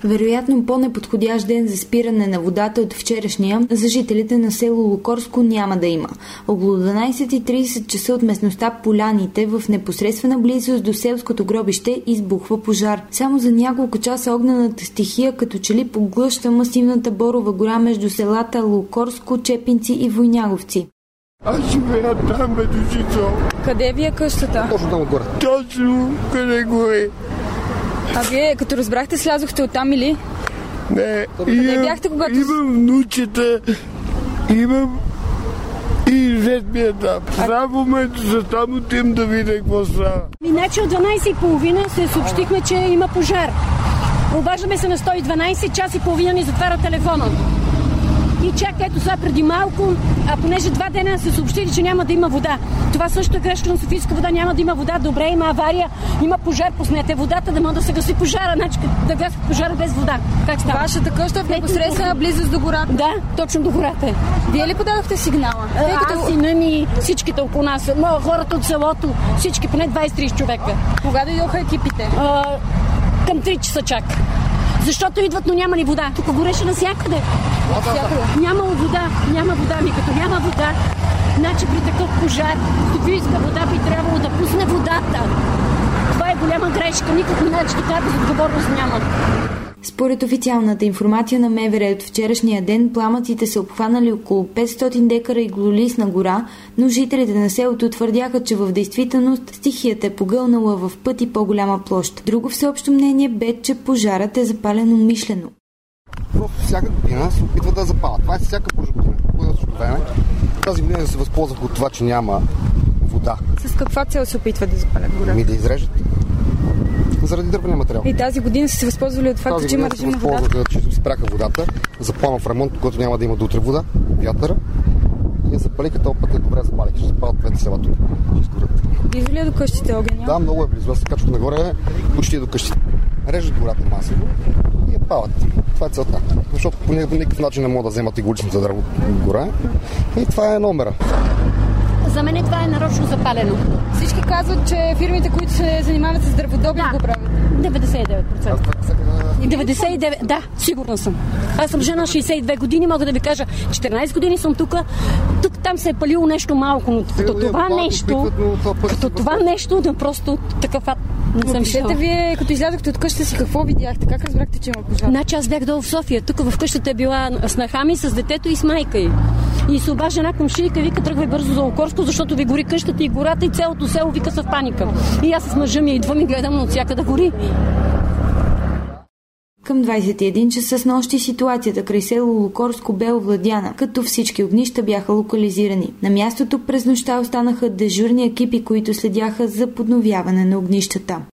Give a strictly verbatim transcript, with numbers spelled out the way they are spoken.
Вероятно по-неподходящ ден за спиране на водата от вчерашния за жителите на село Лукорско няма да има. Около дванайсет и трийсет часа от местността Поляните в непосредствена близост до селското гробище избухва пожар. Само за няколко часа огнената стихия като че ли поглъща масивната борова гора между селата Лукорско, Чепинци и Войняговци. Аз живея там, бе, душицо. Къде ви е къщата? Точно там отгоре. Точно, къде го е. А вие, като разбрахте, слязохте оттам или? Не, къде бяхте, когато... имам внучета, имам и зет ми е там. Сега в момента за там отивам да видя какво става. Иначе от дванайсет и половина се съобщихме, че има пожар. Обаждаме се на сто и дванайсет, час и половина ни затваря телефона. И чак ето сега преди малко, а понеже два дена се съобщили, че няма да има вода. Това също е грешка на Софийска вода, няма да има вода. Добре, има авария, има пожар, пуснете водата, да може да се гаси пожара, значи да гасят пожара без вода. Как става? Вашата къща е в непосредствена близост до гората? Да, точно до гората. Вие ли подадохте сигнала? А, като... Аз, сина ми, всичките около нас, хората от селото, всички, поне двайсет трийсет човека. Кога дойдоха екипите? А, към три часа чак. Защото идват, но няма ли вода? Тук гореше навсякъде. Няма вода, няма вода ми. Като няма вода, значи при такъв пожар, Софийска вода би трябвало да пусне водата. Това е голяма грешка. Никакъв начин така безотговорност няма. Според официалната информация на МВР от вчерашния ден, пламъците са обхванали около петстотин декара иглолистна гора, но жителите на селото твърдяха, че в действителност стихията е погълнала в пъти по-голяма площ. Друго всеобщо мнение бе, че пожарът е запален умишлено. Просто всяка година се опитва да запалят. Това е всяка година. време. Тази година се възползвах от това, че няма вода. С каква цел се опитват да запалят гора? Ми да изрежат. Заради дървения материал. И тази година са се възползвали от факта, че има режим на водата? Тази година се възползваха, че спряха водата за планов ремонт, който няма да има до утре вода, вятъра. И запалиха, този път е добре запалиха. Ще запалят двете села тук. Близо ли е до къщите огъня? Да, много е близо. Аз се качвам нагоре, почти до къщите. Режат гората масово и я палят. Това е целта. Защото по никакъв начин не могат да вземат иголичната дърво гора. И това е номера. За мен това е нарочно запалено. Всички казват, че фирмите, които се занимават с дърводобив, да, го правят. деветдесет и девет процента. деветдесет и девет, да, сигурна съм. Аз съм жена шейсет и две години, мога да ви кажа, четиринайсет години съм тук. Тук там се е палило нещо малко, но като това нещо, като това нещо, да просто такъв ад не съм виждала. Вие, като излязохте от къщата си, какво видяхте? Как разбрахте, че има пожар? Значи аз бях долу в София. Тук в къщата е била снаха ми с детето и с майка й. И се обажда една комшийка, вика, тръгвай бързо за Лукорско, защото ви гори къщата и гората и цялото село вика са в паника. И аз с мъжа ми идвам и гледам от всяка да гори. Към двайсет и един часа с нощи ситуацията край село Лукорско бе овладяна, като всички огнища бяха локализирани. На мястото през нощта останаха дежурни екипи, които следяха за подновяване на огнищата.